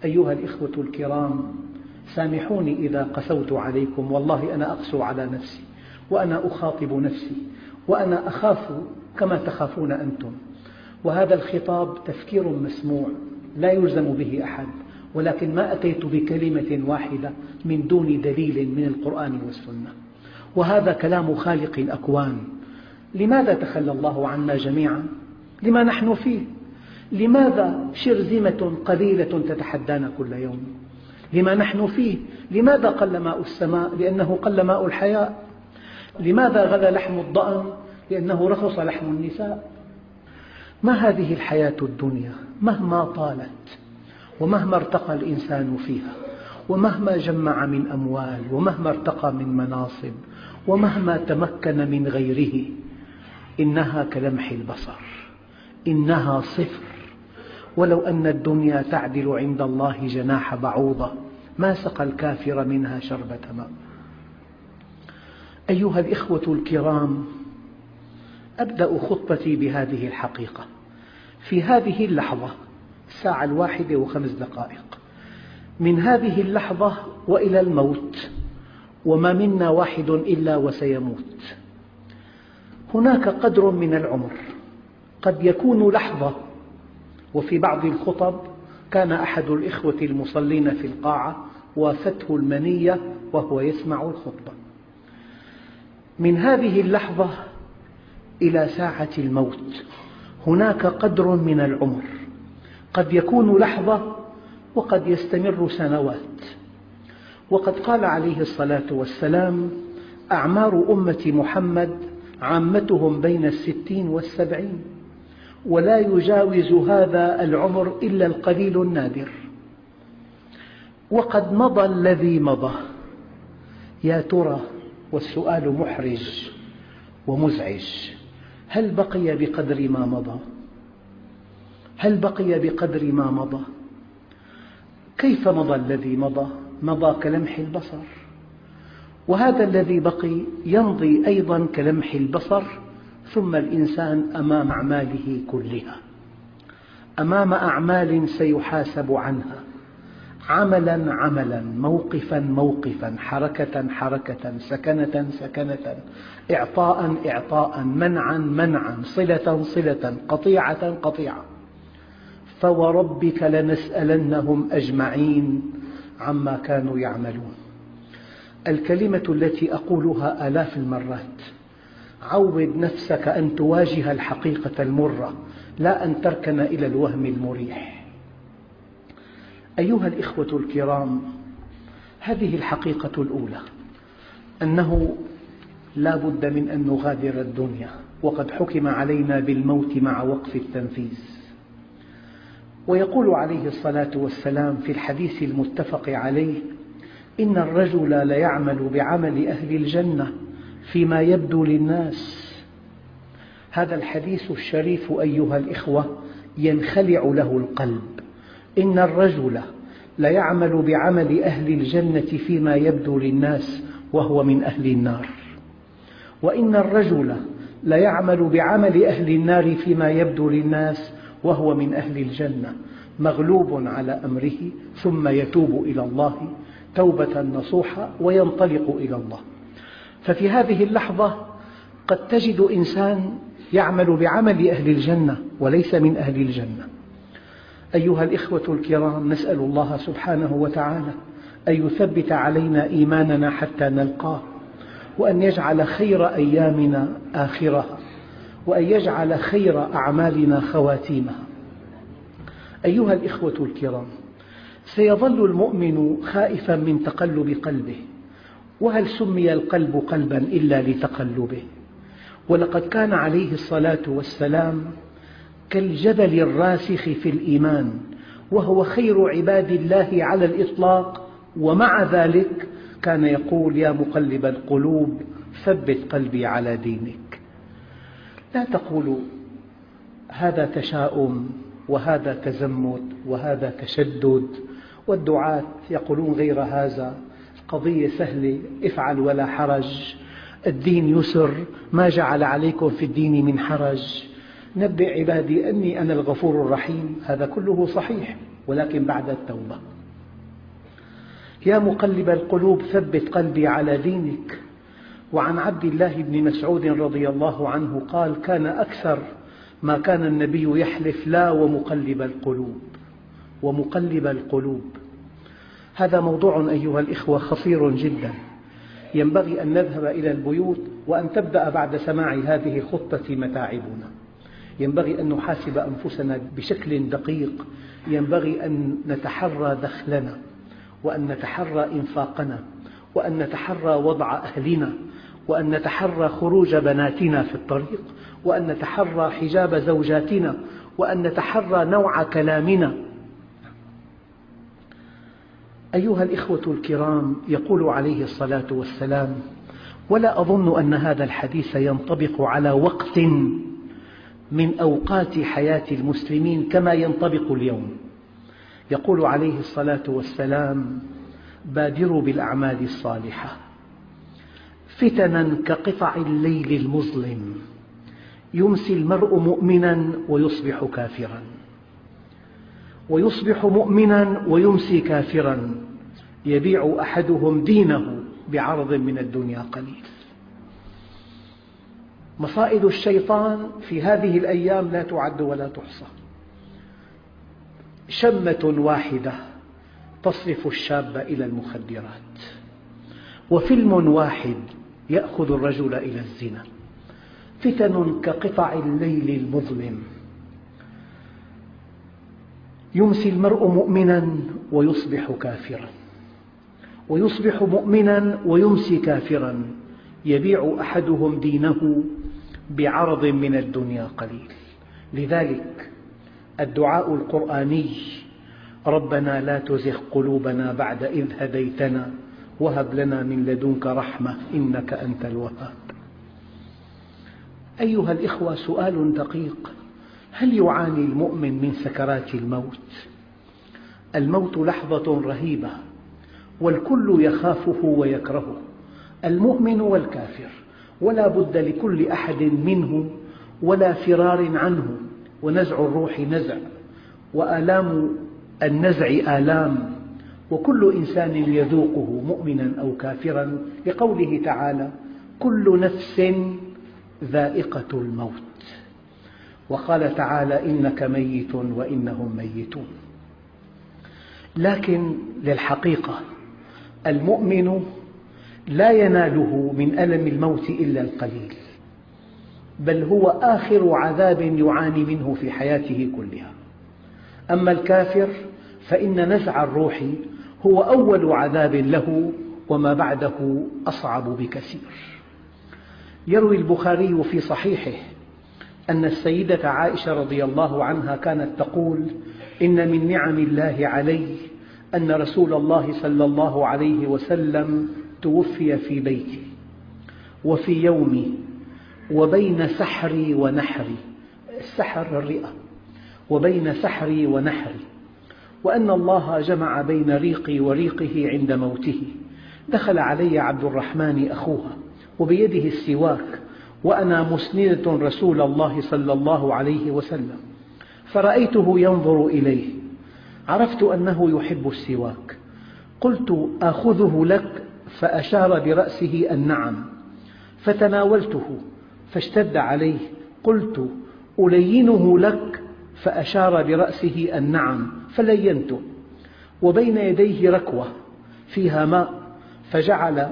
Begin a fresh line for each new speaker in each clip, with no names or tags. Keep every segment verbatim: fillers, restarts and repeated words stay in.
أيها الإخوة الكرام، سامحوني إذا قسوت عليكم، والله أنا أقسو على نفسي، وأنا أخاطب نفسي، وأنا أخاف كما تخافون أنتم، وهذا الخطاب تفكير مسموع لا يلزم به أحد، ولكن ما أتيت بكلمة واحدة من دون دليل من القرآن والسنة، وهذا كلام خالق الأكوان. لماذا تخلى الله عنا جميعا؟ لما نحن فيه. لماذا شرذمة قليلة تتحدانا كل يوم؟ لما نحن فيه. لماذا قل ماء السماء؟ لأنه قل ماء الحياة. لماذا غلى لحم الضأن؟ لأنه رخص لحم النساء. ما هذه الحياة الدنيا مهما طالت، ومهما ارتقى الإنسان فيها، ومهما جمع من أموال، ومهما ارتقى من مناصب، ومهما تمكن من غيره، إنها كلمح البصر، إنها صفر. ولو أن الدنيا تعدل عند الله جناح بعوضة ما سقى الكافر منها شربة ماء. أيها الإخوة الكرام، أبدأ خطبتي بهذه الحقيقة. في هذه اللحظة، الساعة الواحدة وخمس دقائق، من هذه اللحظة وإلى الموت، وما منا واحد إلا وسيموت، هناك قدر من العمر قد يكون لحظة. وفي بعض الخطب كان أحد الإخوة المصلين في القاعة وافته المنية وهو يسمع الخطبة. من هذه اللحظة إلى ساعة الموت هناك قدر من العمر قد يكون لحظة وقد يستمر سنوات. وقد قال عليه الصلاة والسلام: أعمار أمة محمد عامتهم بين الستين والسبعين، ولا يجاوز هذا العمر إلا القليل النادر. وقد مضى الذي مضى، يا ترى، والسؤال محرج ومزعج، هل بقي بقدر ما مضى؟ هل بقي بقدر ما مضى؟ كيف مضى الذي مضى؟ مضى كلمح البصر، وهذا الذي بقي يمضي أيضا كلمح البصر، ثم الإنسان أمام أعماله كلها، أمام أعمال سيحاسب عنها، عملا عملا، موقفا موقفا، حركة حركة، سكنة سكنة، إعطاء إعطاء، منعا منعا، صلة صلة، قطيعة قطيعة. فوربك لنسألنهم أجمعين عما كانوا يعملون. الكلمة التي أقولها آلاف المرات: عود نفسك أن تواجه الحقيقة المرة، لا أن تركن إلى الوهم المريح. أيها الإخوة الكرام، هذه الحقيقة الأولى، أنه لا بد من أن نغادر الدنيا، وقد حكم علينا بالموت مع وقف التنفيذ. ويقول عليه الصلاة والسلام في الحديث المتفق عليه: إن الرجل ليعمل بعمل أهل الجنة فيما يبدو للناس. هذا الحديث الشريف أيها الإخوة ينخلع له القلب. إن الرجل ليعمل بعمل أهل الجنة فيما يبدو للناس وهو من أهل النار، وإن الرجل ليعمل بعمل أهل النار فيما يبدو للناس وهو من أهل الجنة، مغلوب على أمره ثم يتوب إلى الله توبة نصوحة وينطلق إلى الله. ففي هذه اللحظة قد تجد إنسان يعمل بعمل أهل الجنة وليس من أهل الجنة. أيها الإخوة الكرام، نسأل الله سبحانه وتعالى أن يثبت علينا إيماننا حتى نلقاه، وأن يجعل خير أيامنا آخرها، وأن يجعل خير أعمالنا خواتيمها. أيها الإخوة الكرام، سيظل المؤمن خائفا من تقلب قلبه، وهل سمي القلب قلبا إلا لتقلبه؟ ولقد كان عليه الصلاة والسلام كالجبل الراسخ في الإيمان، وهو خير عباد الله على الإطلاق، ومع ذلك كان يقول: يا مقلب القلوب ثبت قلبي على دينك. لا تقولوا هذا تشاؤم، وهذا تزمت، وهذا تشدد، والدعاة يقولون غير هذا، قضية سهلة، افعل ولا حرج، الدين يسر، ما جعل عليكم في الدين من حرج، نبئ عبادي أني أنا الغفور الرحيم. هذا كله صحيح، ولكن بعد التوبة. يا مقلب القلوب ثبت قلبي على دينك. وعن عبد الله بن مسعود رضي الله عنه قال: كان أكثر ما كان النبي يحلف: لا ومقلب القلوب، ومقلب القلوب. هذا موضوع أيها الإخوة خطير جدا، ينبغي أن نذهب إلى البيوت وأن تبدأ بعد سماع هذه الخطة متاعبنا. ينبغي أن نحاسب أنفسنا بشكل دقيق، ينبغي أن نتحرى دخلنا، وأن نتحرى إنفاقنا، وأن نتحرى وضع أهلنا، وأن نتحرى خروج بناتنا في الطريق، وأن نتحرى حجاب زوجاتنا، وأن نتحرى نوع كلامنا. أيها الإخوة الكرام، يقول عليه الصلاة والسلام: ولا أظن أن هذا الحديث ينطبق على وقت من أوقات حياة المسلمين كما ينطبق اليوم. يقول عليه الصلاة والسلام: بادروا بالأعمال الصالحة فتنا كقطع الليل المظلم، يمسي المرء مؤمنا ويصبح كافرا، ويصبح مؤمنا ويمسي كافرا، يبيع أحدهم دينه بعرض من الدنيا قليل. مصائد الشيطان في هذه الأيام لا تعد ولا تحصى. شمة واحدة تصرف الشاب إلى المخدرات، وفيلم واحد يأخذ الرجل إلى الزنا. فتن كقطع الليل المظلم، يمسي المرء مؤمنا ويصبح كافرا، ويصبح مؤمنا ويمسي كافرا، يبيع أحدهم دينه بعرض من الدنيا قليل. لذلك الدعاء القرآني: ربنا لا تزغ قلوبنا بعد إذ هديتنا وهب لنا من لدنك رحمة إنك أنت الوهاب. أيها الإخوة، سؤال دقيق: هل يعاني المؤمن من سكرات الموت؟ الموت لحظة رهيبة والكل يخافه ويكرهه، المؤمن والكافر، ولا بد لكل أحد منه ولا فرار عنه. ونزع الروح نزع، وآلام النزع آلام، وكل إنسان يذوقه مؤمنا أو كافرا، لقوله تعالى: كل نفس ذائقة الموت. وقال تعالى: إنك ميت وإنهم ميتون. لكن للحقيقة المؤمن لا يناله من ألم الموت إلا القليل، بل هو آخر عذاب يعاني منه في حياته كلها. أما الكافر فإن نزع الروح هو أول عذاب له، وما بعده أصعب بكثير. يروي البخاري في صحيحه أن السيدة عائشة رضي الله عنها كانت تقول: إن من نعم الله علي أن رسول الله صلى الله عليه وسلم توفي في بيتي وفي يومي وبين سحري ونحري، السحر الرئة، وبين سحري ونحري، وأن الله جمع بين ريقي وريقه عند موته. دخل علي عبد الرحمن أخوها وبيده السواك وأنا مسندة رسول الله صلى الله عليه وسلم، فرأيته ينظر إليه، عرفت أنه يحب السواك، قلت: آخذه لك؟ فأشار برأسه أن نعم، فتناولته فاشتد عليه، قلت: ألينه لك؟ فأشار برأسه أن نعم، فلينته، وبين يديه ركوة فيها ماء، فجعل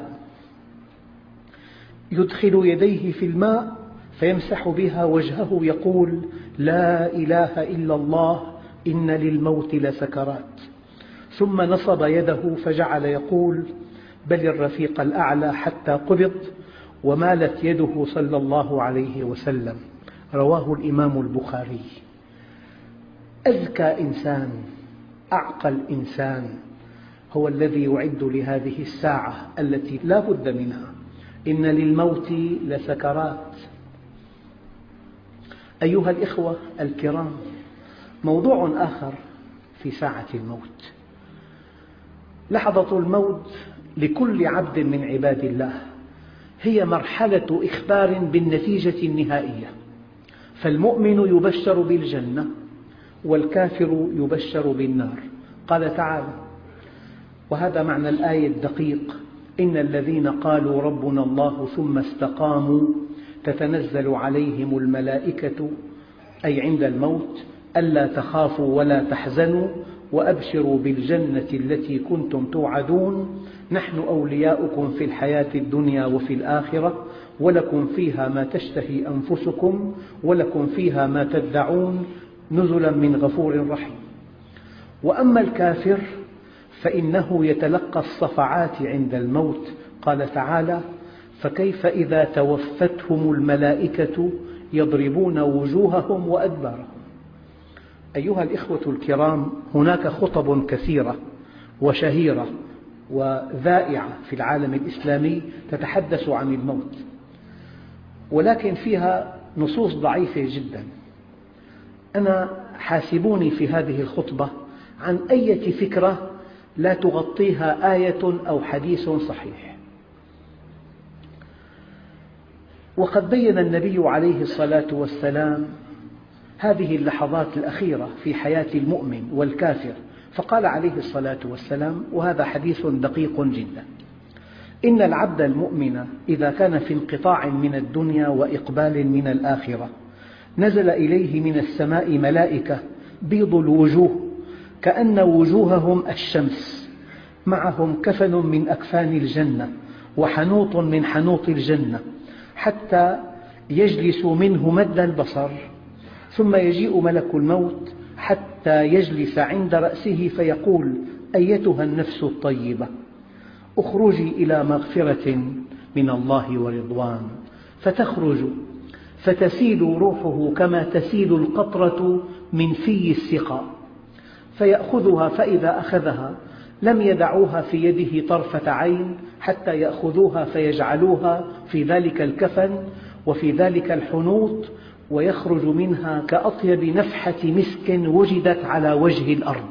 يدخل يديه في الماء فيمسح بها وجهه يقول: لا إله إلا الله إن للموت لسكرات. ثم نصب يده فجعل يقول: بل الرفيق الأعلى، حتى قبض ومالت يده صلى الله عليه وسلم. رواه الإمام البخاري. أذكى إنسان، أعقل إنسان هو الذي يعد لهذه الساعة التي لا بد منها. إن للموت لسكرات. أيها الإخوة الكرام، موضوع آخر في ساعة الموت. لحظة الموت لكل عبد من عباد الله هي مرحلة إخبار بالنتيجة النهائية، فالمؤمن يبشر بالجنة، والكافر يبشر بالنار. قال تعالى، وهذا معنى الآية الدقيق: إن الذين قالوا ربنا الله ثم استقاموا تتنزل عليهم الملائكة، أي عند الموت، ألا تخافوا ولا تحزنوا وأبشروا بالجنة التي كنتم توعدون، نحن أولياؤكم في الحياة الدنيا وفي الآخرة، ولكم فيها ما تشتهي أنفسكم ولكم فيها ما تدعون، نزلا من غفور رحيم. وأما الكافر فإنه يتلقى الصفعات عند الموت. قال تعالى: فكيف إذا توفتهم الملائكة يضربون وجوههم وأدبارهم. أيها الإخوة الكرام، هناك خطب كثيرة وشهيرة وذائعة في العالم الإسلامي تتحدث عن الموت، ولكن فيها نصوص ضعيفة جدا. أنا حاسبوني في هذه الخطبة عن أي فكرة لا تغطيها آية أو حديث صحيح. وقد بين النبي عليه الصلاة والسلام هذه اللحظات الأخيرة في حياة المؤمن والكافر، فقال عليه الصلاة والسلام، وهذا حديث دقيق جدا: إن العبد المؤمن إذا كان في انقطاع من الدنيا وإقبال من الآخرة نزل إليه من السماء ملائكة بيض الوجوه كأن وجوههم الشمس، معهم كفن من أكفان الجنة وحنوط من حنوط الجنة، حتى يجلس منه مد البصر، ثم يجيء ملك الموت حتى يجلس عند رأسه فيقول: أيتها النفس الطيبة، اخرجي إلى مغفرة من الله ورضوان. فتخرج فتسيل روحه كما تسيل القطرة من في السقاء، فيأخذها، فإذا أخذها لم يدعوها في يده طرفة عين حتى يأخذوها فيجعلوها في ذلك الكفن وفي ذلك الحنوط، ويخرج منها كأطيب نفحة مسك وجدت على وجه الأرض.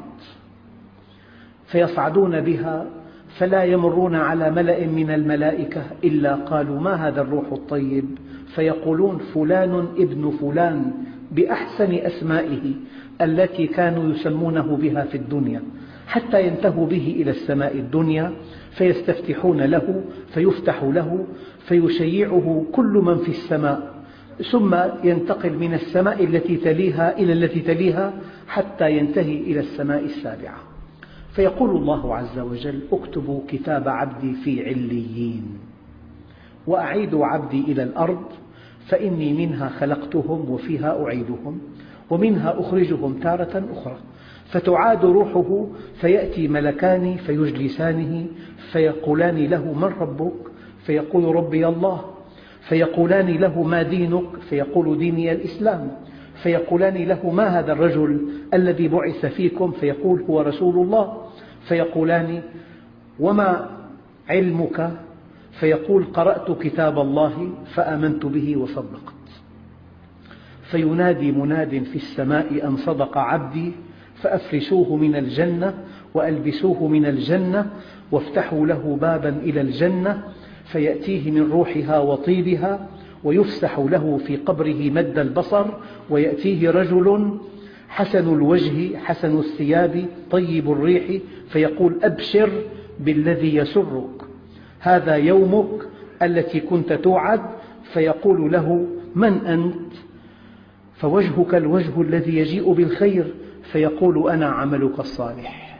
فيصعدون بها فلا يمرون على ملأ من الملائكة إلا قالوا: ما هذا الروح الطيب؟ فيقولون: فلان ابن فلان، بأحسن أسمائه التي كانوا يسمونه بها في الدنيا، حتى ينتهوا به إلى السماء الدنيا فيستفتحون له فيفتح له فيشيعه كل من في السماء، ثم ينتقل من السماء التي تليها إلى التي تليها حتى ينتهي إلى السماء السابعة. فيقول الله عز وجل: اكتبوا كتاب عبدي في عليين، وأعيدوا عبدي إلى الأرض، فإني منها خلقتهم وفيها أعيدهم ومنها أخرجهم تارة أخرى. فتعاد روحه، فيأتي ملكان فيجلسانه فيقولان له: من ربك؟ فيقول: ربي الله. فيقولان له: ما دينك؟ فيقول: ديني الإسلام. فيقولان له: ما هذا الرجل الذي بعث فيكم؟ فيقول: هو رسول الله. فيقولان: وما علمك؟ فيقول: قرأت كتاب الله فآمنت به وصدقت. فينادي مناد في السماء: أن صدق عبدي، فأفرشوه من الجنة وألبسوه من الجنة وافتحوا له بابا إلى الجنة، فيأتيه من روحها وطيبها، ويفسح له في قبره مد البصر، ويأتيه رجل حسن الوجه حسن الثياب طيب الريح، فيقول: أبشر بالذي يسرك، هذا يومك التي كنت توعد. فيقول له: من أنت؟ فوجهك الوجه الذي يجيء بالخير. فيقول: أنا عملك الصالح.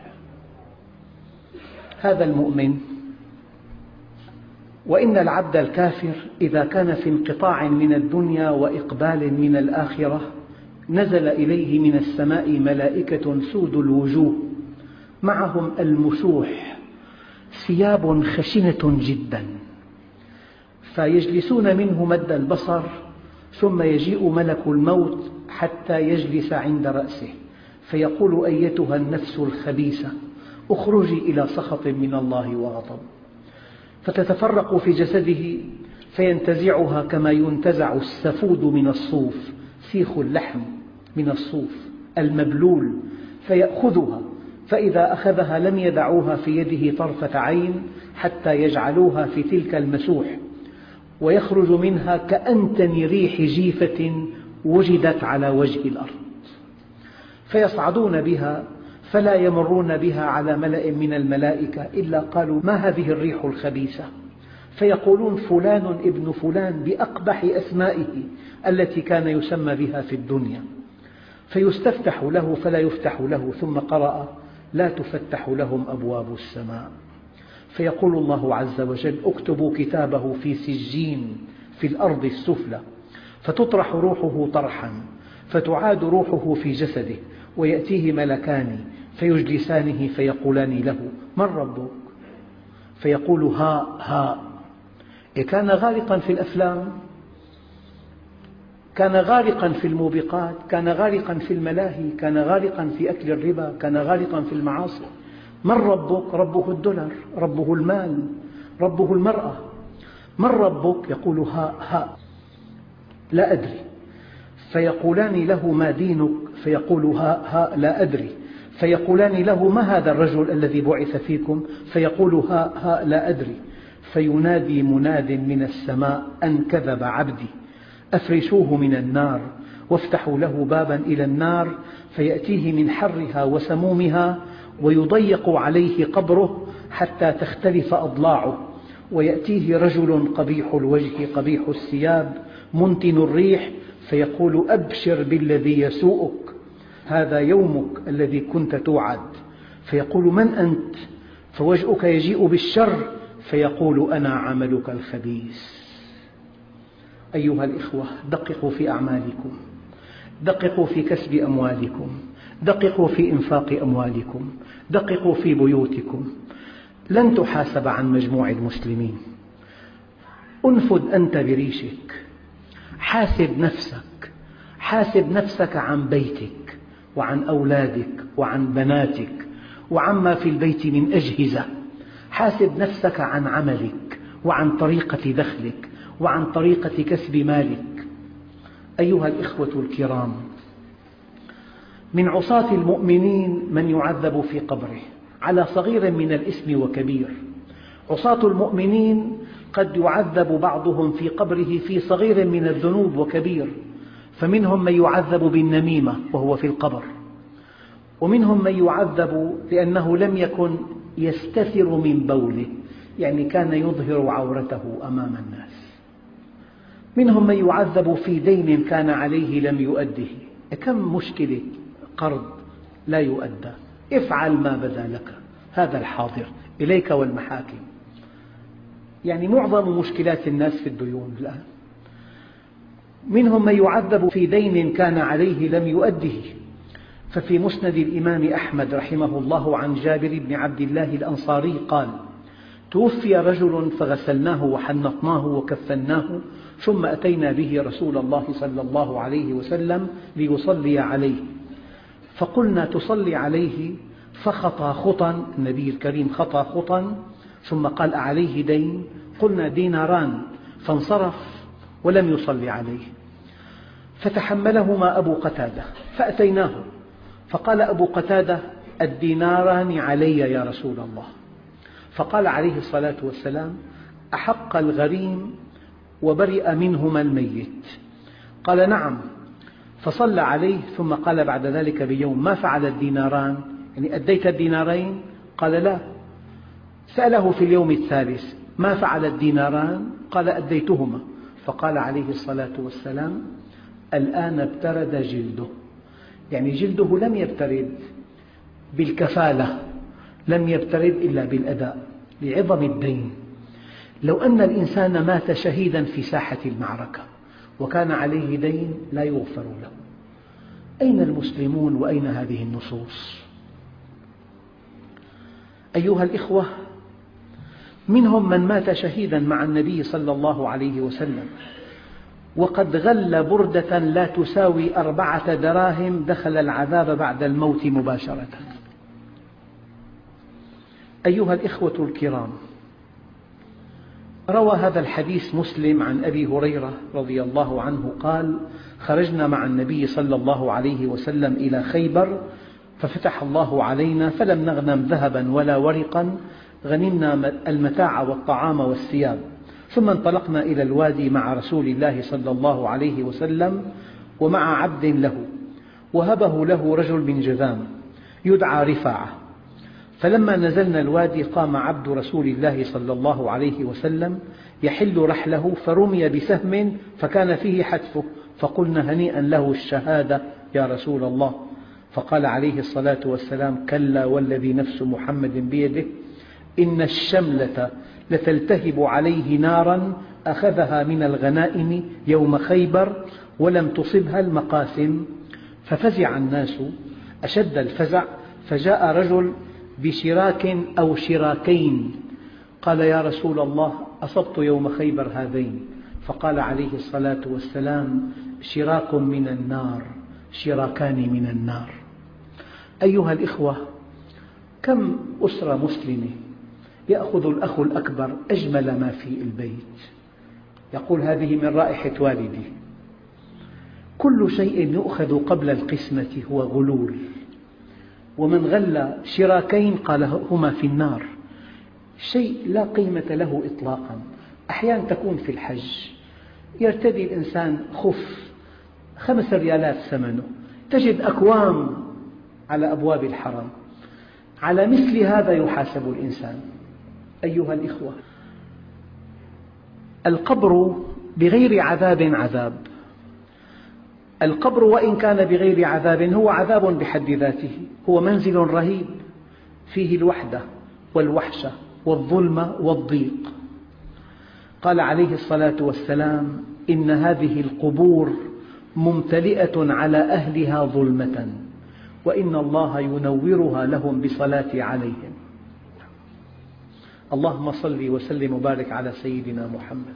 هذا المؤمن. وإن العبد الكافر إذا كان في انقطاع من الدنيا وإقبال من الآخرة نزل إليه من السماء ملائكة سود الوجوه، معهم المسوح، ثياب خشنة جدا، فيجلسون منه مد البصر، ثم يجيء ملك الموت حتى يجلس عند رأسه فيقول: أيتها النفس الخبيثة، اخرجي إلى سخط من الله وغضب. فتتفرق في جسده فينتزعها كما ينتزع السفود من الصوف، سيخ اللحم من الصوف المبلول، فيأخذها، فإذا أخذها لم يدعوها في يده طرفة عين حتى يجعلوها في تلك المسوح، ويخرج منها كأنتن ريح جيفة وجدت على وجه الأرض. فيصعدون بها فلا يمرون بها على ملأ من الملائكة إلا قالوا: ما هذه الريح الخبيثة؟ فيقولون: فلان ابن فلان بأقبح أسمائه التي كان يسمى بها في الدنيا. فيستفتح له فلا يفتح له، ثم قرأ: لا تفتح لهم أبواب السماء. فيقول الله عز وجل: اكتبوا كتابه في سجين في الأرض السفلى، فتطرح روحه طرحا، فتعاد روحه في جسده، ويأتيه ملكان فيجلسانه فيقولان له: من ربك؟ فيقول: ها ها. كان غارقا في الأفلام، كان غارقا في الموبقات، كان غارقا في الملاهي، كان غارقا في أكل الربا، كان غارقا في المعاصي. من ربك؟ ربه الدولار، ربه المال، ربه المرأة. من ربك؟ يقول: ها ها لا أدري. فيقولان له: ما دينك؟ فيقول: ها ها لا أدري. فيقولان له: ما هذا الرجل الذي بعث فيكم؟ فيقول: ها ها لا أدري. فينادي مناد من السماء: أن كذب عبدي، أفرشوه من النار وافتحوا له بابا إلى النار، فيأتيه من حرها وسمومها، ويضيق عليه قبره حتى تختلف أضلاعه، ويأتيه رجل قبيح الوجه قبيح الثياب منتن الريح، فيقول: أبشر بالذي يسوءك، هذا يومك الذي كنت توعد. فيقول: من أنت؟ فوجهك يجيء بالشر، فيقول: أنا عملك الخبيث. أيها الإخوة، دققوا في أعمالكم، دققوا في كسب أموالكم، دققوا في إنفاق أموالكم، دققوا في بيوتكم. لن تحاسب عن مجموع المسلمين. انفد أنت بريشك، حاسب نفسك، حاسب نفسك عن بيتك وعن أولادك وعن بناتك وعما في البيت من أجهزة. حاسب نفسك عن عملك وعن طريقة دخلك وعن طريقة كسب مالك. أيها الإخوة الكرام، من عصاة المؤمنين من يعذب في قبره على صغير من الإثم وكبير. عصاة المؤمنين قد يعذب بعضهم في قبره في صغير من الذنوب وكبير، فمنهم من يعذب بالنميمة وهو في القبر، ومنهم من يعذب لأنه لم يكن يستتر من بوله، يعني كان يظهر عورته أمام الناس. منهم من يعذب في دين كان عليه لم يؤده. كم مشكلة قرض لا يؤدى، افعل ما بدا لك، هذا الحاضر إليك والمحاكم. يعني معظم مشكلات الناس في الديون الآن. منهم من يعذب في دين كان عليه لم يؤده، ففي مسند الإمام أحمد رحمه الله عن جابر بن عبد الله الأنصاري قال: توفي رجل فغسلناه وحنطناه وكفناه، ثم أتينا به رسول الله صلى الله عليه وسلم ليصلي عليه، فقلنا: تصلي عليه؟ فخطى خطا، النبي الكريم خطى خطا، ثم قال: أعليه دين؟ قلنا: ديناران، فانصرف ولم يصلي عليه. فتحملهما أبو قتادة فأتيناه، فقال أبو قتادة: الديناران علي يا رسول الله. فقال عليه الصلاة والسلام: أحق الغريم وبرئ منهما الميت؟ قال: نعم. فصلى عليه، ثم قال بعد ذلك بيوم: ما فعل الديناران؟ يعني أديت الدينارين؟ قال: لا. سأله في اليوم الثالث: ما فعل الديناران؟ قال: أديتهما. فقال عليه الصلاة والسلام: الآن ابترد جلده، يعني جلده لم يبترد بالكفالة، لم يبترد إلا بالأداء لعظم الدين. لو أن الإنسان مات شهيدا في ساحة المعركة وكان عليه دين لا يغفر له. أين المسلمون وأين هذه النصوص؟ أيها الإخوة، منهم من مات شهيدا مع النبي صلى الله عليه وسلم وقد غل بردة لا تساوي أربعة دراهم، دخل العذاب بعد الموت مباشرة. أيها الإخوة الكرام، روى هذا الحديث مسلم عن أبي هريرة رضي الله عنه قال: خرجنا مع النبي صلى الله عليه وسلم إلى خيبر، ففتح الله علينا فلم نغنم ذهبا ولا ورقا، غنمنا المتاع والطعام والثياب. ثم انطلقنا إلى الوادي مع رسول الله صلى الله عليه وسلم ومع عبد له، وهبه له رجل من جذام يدعى رفاعة. فلما نزلنا الوادي قام عبد رسول الله صلى الله عليه وسلم يحل رحله فرمي بسهم فكان فيه حتفه، فقلنا هنيئا له الشهادة يا رسول الله. فقال عليه الصلاة والسلام: كلا والذي نفس محمد بيده إن الشملة لتلتهب عليه نارا أخذها من الغنائم يوم خيبر ولم تصبها المقاسم. ففزع الناس أشد الفزع، فجاء رجل بشراك أو شراكين قال: يا رسول الله أصبت يوم خيبر هذين. فقال عليه الصلاة والسلام: شراك من النار، شراكان من النار. أيها الإخوة، كم أسرة مسلمة يأخذ الأخ الأكبر أجمل ما في البيت، يقول: هذه من رائحة والدي. كل شيء يؤخذ قبل القسمة هو غلول. ومن غل شراكين قال هما في النار، شيء لا قيمة له إطلاقا. أحيانا تكون في الحج يرتدي الإنسان خف خمس ريالات ثمنه، تجد أكوام على أبواب الحرم. على مثل هذا يحاسب الإنسان. أيها الإخوة، القبر بغير عذاب عذاب. القبر وإن كان بغير عذاب هو عذاب بحد ذاته، هو منزل رهيب فيه الوحدة والوحشة والظلمة والضيق. قال عليه الصلاة والسلام: إن هذه القبور ممتلئة على أهلها ظلمة وإن الله ينورها لهم بصلاة عليهم. اللهم صل وسلم وبارك على سيدنا محمد.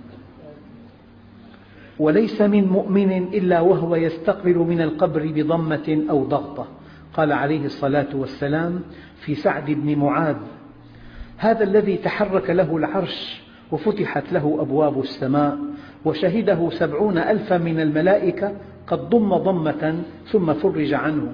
وليس من مؤمن إلا وهو يستقبل من القبر بضمة أو ضغطة. قال عليه الصلاة والسلام في سعد بن معاذ: هذا الذي تحرك له العرش وفتحت له أبواب السماء وشهده سبعون ألفا من الملائكة قد ضم ضمة ثم فرج عنه.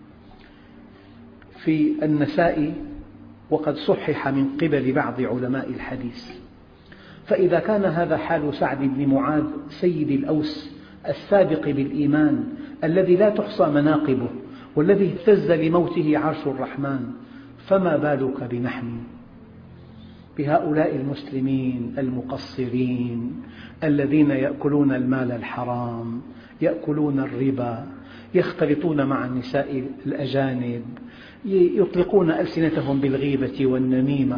في النسائي وقد صحح من قبل بعض علماء الحديث. فإذا كان هذا حال سعد بن معاذ سيد الأوس السابق بالإيمان الذي لا تحصى مناقبه والذي اهتز لموته عرش الرحمن، فما بالك بنحن، بهؤلاء المسلمين المقصرين الذين يأكلون المال الحرام، يأكلون الربا، يختلطون مع النساء الأجانب، يطلقون ألسنتهم بالغيبة والنميمة.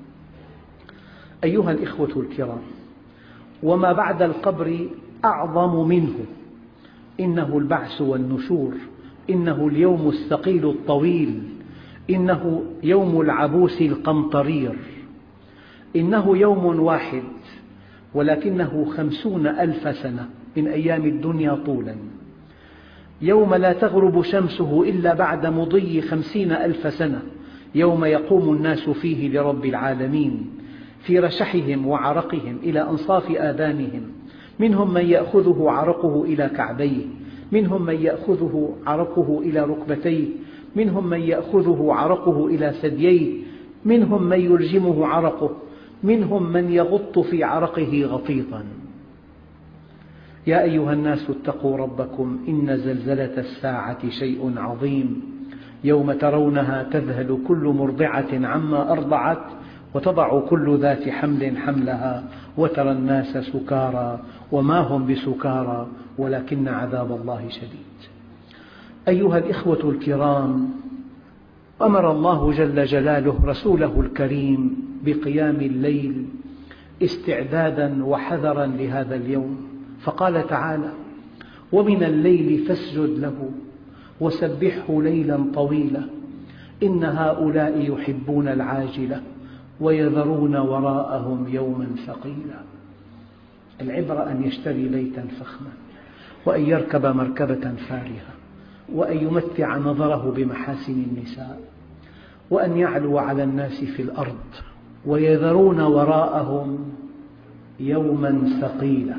أيها الإخوة الكرام، وما بعد القبر أعظم منه. إنه البعث والنشور، إنه اليوم الثقيل الطويل، إنه يوم العبوس القمطرير، إنه يوم واحد ولكنه خمسون ألف سنة من أيام الدنيا طولا. يوم لا تغرب شمسه إلا بعد مضي خمسين ألف سنة، يوم يقوم الناس فيه لرب العالمين في رشحهم وعرقهم إلى أنصاف آذانهم. منهم من يأخذه عرقه إلى كعبيه، منهم من يأخذه عرقه إلى ركبتيه، منهم من يأخذه عرقه إلى ثدييه، منهم من يلجمه عرقه، منهم من يغط في عرقه غطيطا. يا أيها الناس اتقوا ربكم إن زلزلة الساعة شيء عظيم، يوم ترونها تذهل كل مرضعة عما أرضعت وتضع كل ذات حمل حملها وترى الناس سكارى وما هم بسكارى ولكن عذاب الله شديد. أيها الإخوة الكرام، أمر الله جل جلاله رسوله الكريم بقيام الليل استعدادا وحذرا لهذا اليوم، فقال تعالى: ومن الليل فاسجد له وسبحه ليلا طويلا إن هؤلاء يحبون العاجلة ويذرون وراءهم يوما ثقيلا. العبرة أن يشتري بيتا فخما، وأن يركب مركبة فارهة، وأن يمتع نظره بمحاسن النساء، وأن يعلو على الناس في الأرض، ويذرون وراءهم يوما ثقيلا.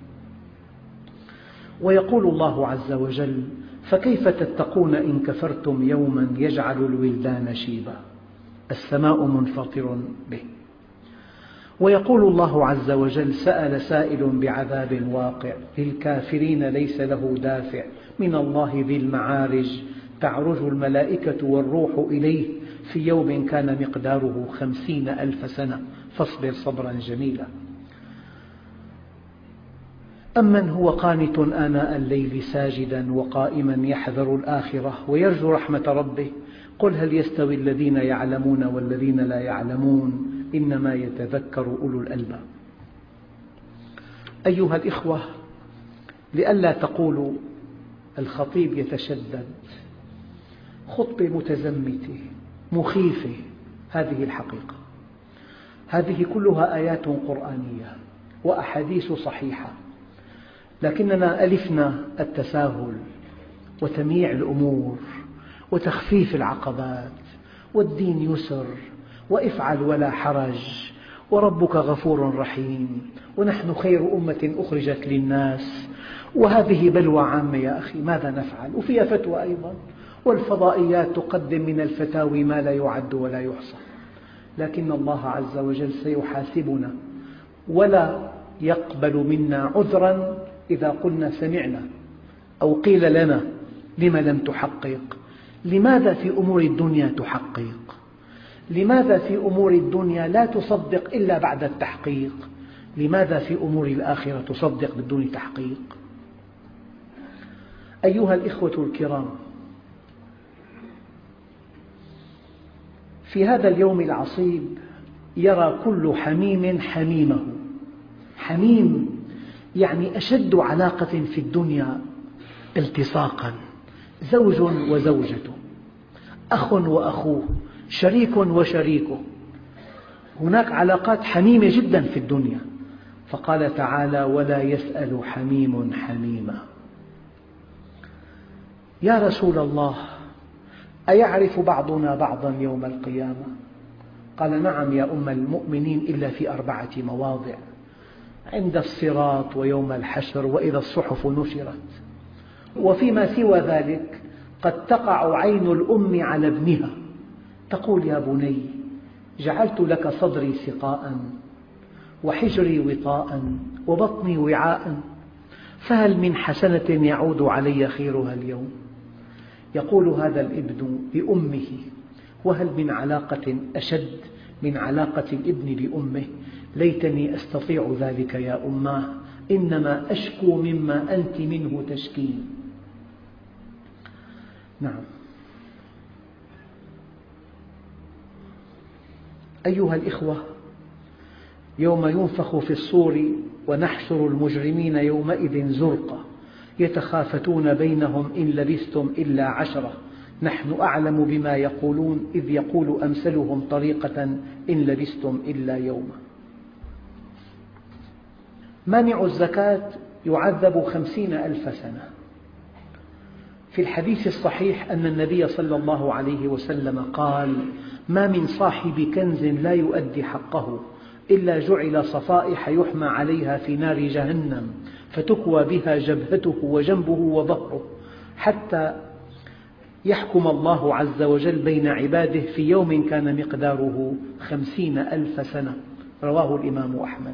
ويقول الله عز وجل: فكيف تتقون إن كفرتم يوما يجعل الولدان شيبا السماء منفطر به. ويقول الله عز وجل: سأل سائل بعذاب واقع للكافرين ليس له دافع من الله ذي المعارج تعرج الملائكة والروح إليه في يوم كان مقداره خمسين ألف سنة فاصبر صبرا جميلا. أمن هو قانت آناء الليل ساجدا وقائما يحذر الآخرة ويرجو رحمة ربه قل هل يستوي الذين يعلمون والذين لا يعلمون إنما يتذكر أولو الألباب. أيها الإخوة، لئلا تقولوا الخطيب يتشدد، خطبة متزمتة مخيفة، هذه الحقيقة. هذه كلها آيات قرآنية وأحاديث صحيحة، لكننا ألفنا التساهل وتمييع الأمور وتخفيف العقبات، والدين يسر، وافعل ولا حرج، وربك غفور رحيم، ونحن خير أمة أخرجت للناس، وهذه بلوى عامة يا أخي ماذا نفعل؟ وفيها فتوى أيضا، والفضائيات تقدم من الفتاوي ما لا يعد ولا يحصى. لكن الله عز وجل سيحاسبنا ولا يقبل منا عذرا إذا قلنا سمعنا أو قيل لنا لم لم تحقق. لماذا في أمور الدنيا تحقق؟ لماذا في أمور الدنيا لا تصدق إلا بعد التحقيق؟ لماذا في أمور الآخرة تصدق بدون تحقيق؟ أيها الإخوة الكرام، في هذا اليوم العصيب يرى كل حميم حميمه. حميم يعني أشد علاقة في الدنيا التصاقا، زوج وزوجته، أخ وأخوه، شريك وشريكه، هناك علاقات حميمة جدا في الدنيا. فقال تعالى: ولا يسأل حميم حميما. يا رسول الله، أيعرف بعضنا بعضا يوم القيامة؟ قال: نعم يا أم المؤمنين، إلا في أربعة مواضع: عند الصراط، ويوم الحشر، وإذا الصحف نشرت. وفيما سوى ذلك قد تقع عين الأم على ابنها تقول: يا بني، جعلت لك صدري سقاء وحجري وطاء وبطني وعاء، فهل من حسنة يعود علي خيرها اليوم؟ يقول هذا الابن لأمه: وهل من علاقة أشد من علاقة الابن بأمه؟ ليتني أستطيع ذلك يا أماه، إنما أشكو مما أنت منه تشكين. نعم. أيها الإخوة، يوم ينفخ في الصور ونحشر المجرمين يومئذ زرقا يتخافتون بينهم إن لبثتم إلا عشرة نحن أعلم بما يقولون إذ يقول أمثلهم طريقة إن لبثتم إلا يوما. مانع الزكاة يعذب خمسين ألف سنة. في الحديث الصحيح أن النبي صلى الله عليه وسلم قال: ما من صاحب كنز لا يؤدي حقه إلا جعل صفائح يحمى عليها في نار جهنم فتكوى بها جبهته وجنبه وظهره حتى يحكم الله عز وجل بين عباده في يوم كان مقداره خمسين ألف سنة. رواه الإمام أحمد.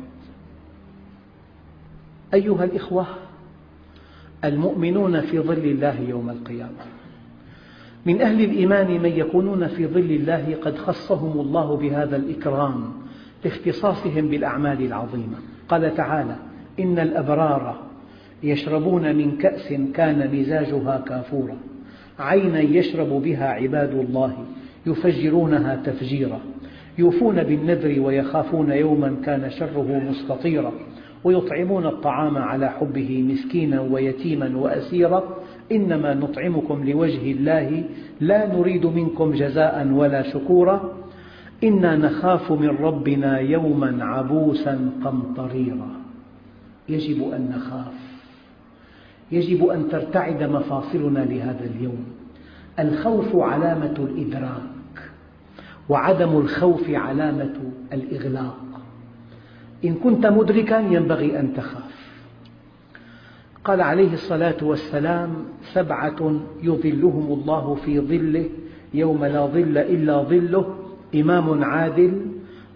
أيها الإخوة، المؤمنون في ظل الله يوم القيامة. من أهل الإيمان من يكونون في ظل الله قد خصهم الله بهذا الإكرام لاختصاصهم بالأعمال العظيمة. قال تعالى: إن الأبرار يشربون من كأس كان مزاجها كافورا عينا يشرب بها عباد الله يفجرونها تفجيرا يوفون بالنذر ويخافون يوما كان شره مستطيرا ويطعمون الطعام على حبه مسكينا ويتيما وأسيرا إنما نطعمكم لوجه الله لا نريد منكم جزاء ولا شكورا إنا نخاف من ربنا يوما عبوسا قمطريرا. يجب أن نخاف، يجب أن ترتعد مفاصلنا لهذا اليوم. الخوف علامة الإدراك، وعدم الخوف علامة الإغلاق. إن كنت مدركا ينبغي أن تخاف. قال عليه الصلاة والسلام: سبعة يظلهم الله في ظله يوم لا ظل إلا ظله: إمام عادل،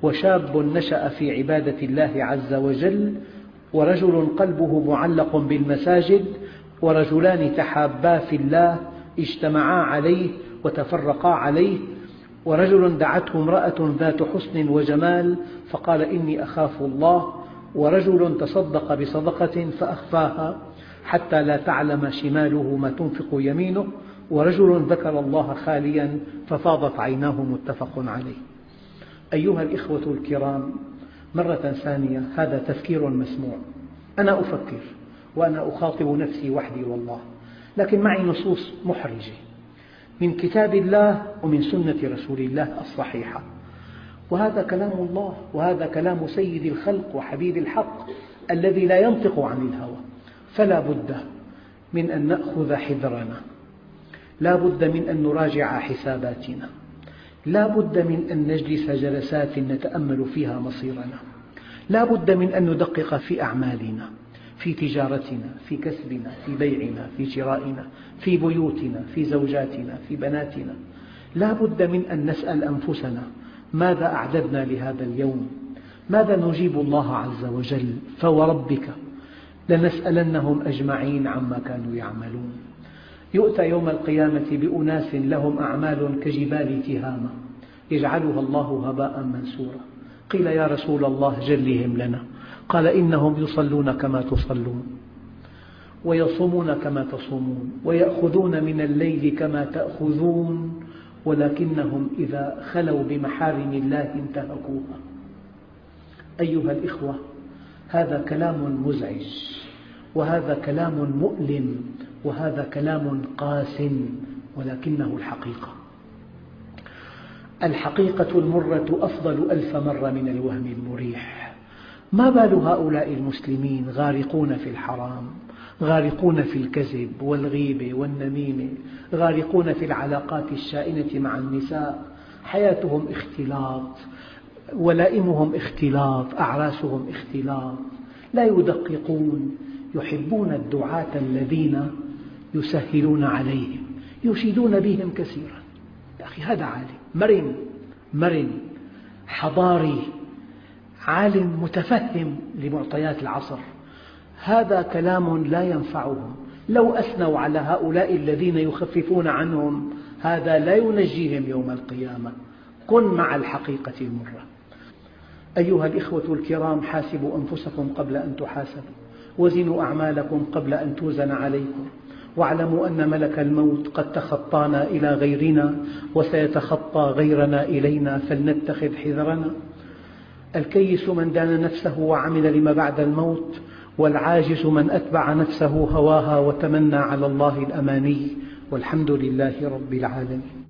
وشاب نشأ في عبادة الله عز وجل، ورجل قلبه معلق بالمساجد، ورجلان تحابا في الله اجتمعا عليه وتفرقا عليه، ورجل دعته امرأة ذات حسن وجمال فقال إني أخاف الله، ورجل تصدق بصدقة فأخفاها حتى لا تعلم شماله ما تنفق يمينه، ورجل ذكر الله خاليا ففاضت عيناه، متفق عليه. أيها الإخوة الكرام، مرة ثانية هذا تفكير مسموع. أنا أفكر وأنا أخاطب نفسي وحدي والله، لكن معي نصوص محرجة من كتاب الله ومن سنة رسول الله الصحيحة، وهذا كلام الله، وهذا كلام سيد الخلق وحبيب الحق الذي لا ينطق عن الهوى. فلا بد من أن نأخذ حذرنا، لا بد من أن نراجع حساباتنا، لا بد من أن نجلس جلسات نتأمل فيها مصيرنا، لا بد من أن ندقق في أعمالنا، في تجارتنا، في كسبنا، في بيعنا، في شرائنا، في بيوتنا، في زوجاتنا، في بناتنا. لا بد من أن نسأل أنفسنا ماذا أعددنا لهذا اليوم؟ ماذا نجيب الله عز وجل؟ فوربك لنسألنهم أجمعين عما كانوا يعملون. يؤتى يوم القيامة بأناس لهم أعمال كجبال تهامة يجعلها الله هباء منثورا. قيل يا رسول الله جلهم لنا، قال إنهم يصلون كما تصلون، ويصومون كما تصومون، ويأخذون من الليل كما تأخذون، ولكنهم إذا خلوا بمحارم الله انتهكوها. أيها الإخوة، هذا كلام مزعج، وهذا كلام مؤلم، وهذا كلام قاس، ولكنه الحقيقة. الحقيقة المرة أفضل ألف مرة من الوهم المريح. ما بال هؤلاء المسلمين غارقون في الحرام، غارقون في الكذب والغيبة والنميمة، غارقون في العلاقات الشائنة مع النساء، حياتهم اختلاط، ولائمهم اختلاط، أعراسهم اختلاط، لا يدققون، يحبون الدعاة الذين يسهلون عليهم، يشيدون بهم كثيرا. يا أخي هذا عالم مرن مرن حضاري، عالم متفهم لمعطيات العصر، هذا كلام لا ينفعهم. لو أثنوا على هؤلاء الذين يخففون عنهم هذا لا ينجيهم يوم القيامة. كن مع الحقيقة المرة. أيها الإخوة الكرام، حاسبوا أنفسكم قبل أن تحاسبوا، وزنوا أعمالكم قبل أن توزن عليكم، واعلموا أن ملك الموت قد تخطانا إلى غيرنا وسيتخطى غيرنا إلينا، فلنتخذ حذرنا. الكيس من دان نفسه وعمل لما بعد الموت، والعاجز من أتبع نفسه هواها وتمنى على الله الأماني، والحمد لله رب العالمين.